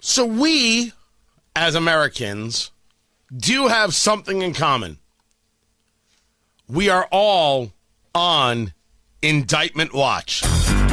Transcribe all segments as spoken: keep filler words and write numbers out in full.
So we, as Americans, do have something in common. We are all on indictment watch.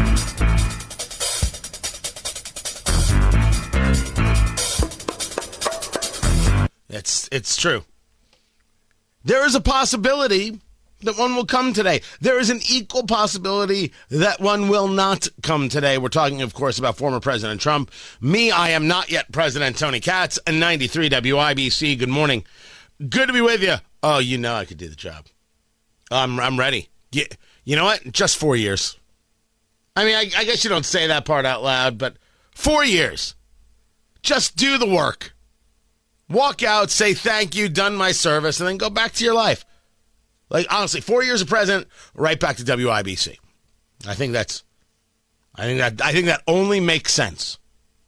It's it's true. There is a possibility that one will come today. There is an equal possibility that one will not come today. We're talking, of course, about former President Trump. Me, I am not yet President Tony Katz, and ninety-three W I B C. Good morning. Good to be with you. Oh, you know I could do the job. I'm I'm ready. You, you know what? Just four years. I mean, I, I guess you don't say that part out loud, but four years. Just do the work. Walk out, say thank you, done my service, and then go back to your life. Like, honestly, four years of president, right back to W I B C. I think that's, I think that, I think that only makes sense.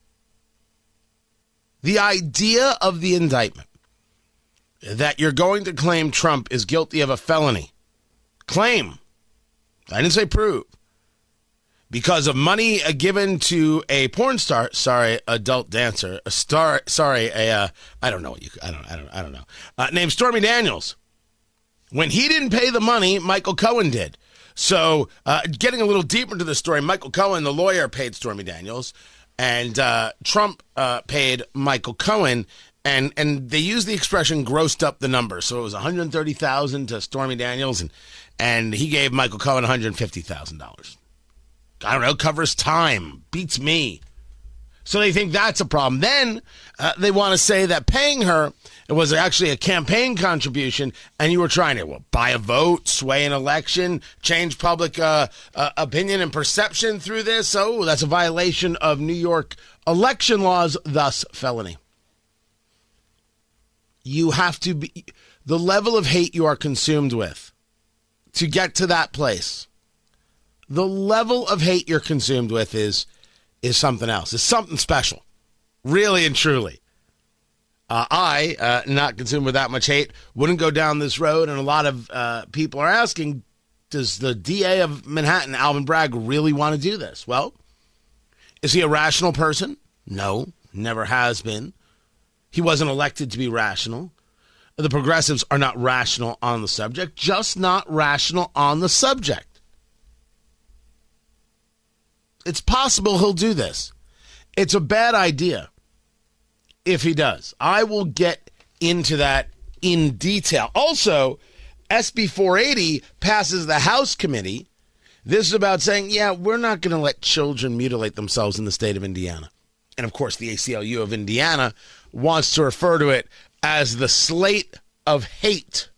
The idea of the indictment that you're going to claim Trump is guilty of a felony. Claim. I didn't say prove. Because of money uh, given to a porn star, sorry, adult dancer, a star, sorry, a, uh, I don't know what you, I don't, I don't, I don't know, uh, named Stormy Daniels. When he didn't pay the money, Michael Cohen did. So, uh, getting a little deeper into the story, Michael Cohen, the lawyer, paid Stormy Daniels, and uh, Trump uh, paid Michael Cohen, and and they used the expression "grossed up the number." So it was one hundred thirty thousand dollars to Stormy Daniels, and and he gave Michael Cohen one hundred fifty thousand dollars. I don't know, covers time, beats me. So they think that's a problem. Then uh, they want to say that paying her it was actually a campaign contribution, and you were trying to well, buy a vote, sway an election, change public uh, uh, opinion and perception through this. Oh, that's a violation of New York election laws, thus felony. You have to be, the level of hate you are consumed with to get to that place. The level of hate you're consumed with is is something else. It's something special, really and truly. Uh, I, uh, not consumed with that much hate, wouldn't go down this road, and a lot of uh, people are asking, does the D A of Manhattan, Alvin Bragg, really want to do this? Well, is he a rational person? No, never has been. He wasn't elected to be rational. The progressives are not rational on the subject, just not rational on the subject. It's possible he'll do this. It's a bad idea if he does. I will get into that in detail. Also, S B four eighty passes the House committee. This is about saying, yeah, we're not going to let children mutilate themselves in the state of Indiana. And, of course, the A C L U of Indiana wants to refer to it as the slate of hate.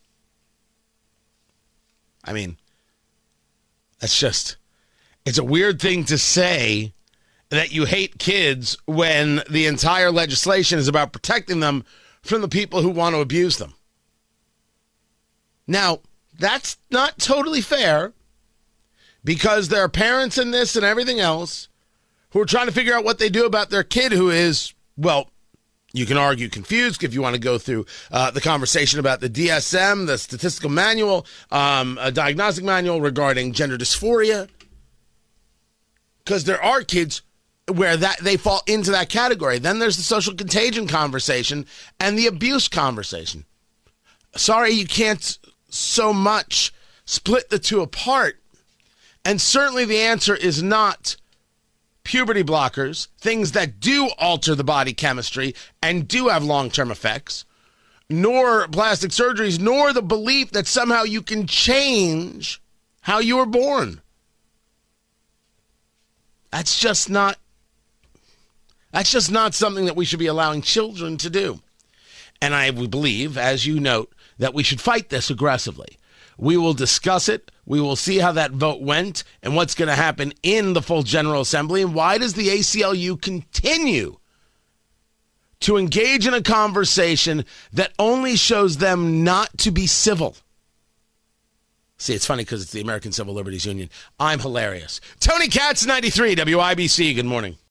I mean, that's just... It's a weird thing to say that you hate kids when the entire legislation is about protecting them from the people who want to abuse them. Now, that's not totally fair because there are parents in this and everything else who are trying to figure out what they do about their kid who is, well, you can argue confused if you want to go through uh, the conversation about the D S M, the statistical manual, um, a diagnostic manual regarding gender dysphoria. Because there are kids where that they fall into that category. Then there's the social contagion conversation and the abuse conversation. Sorry, you can't so much split the two apart. And certainly the answer is not puberty blockers, things that do alter the body chemistry and do have long-term effects, nor plastic surgeries, nor the belief that somehow you can change how you were born. That's just not, that's just not something that we should be allowing children to do. And I believe, as you note, that we should fight this aggressively. We will discuss it. We will see how that vote went and what's going to happen in the full General Assembly. And why does the A C L U continue to engage in a conversation that only shows them not to be civil? See, it's funny because it's the American Civil Liberties Union. I'm hilarious. Tony Katz, ninety-three W I B C. Good morning.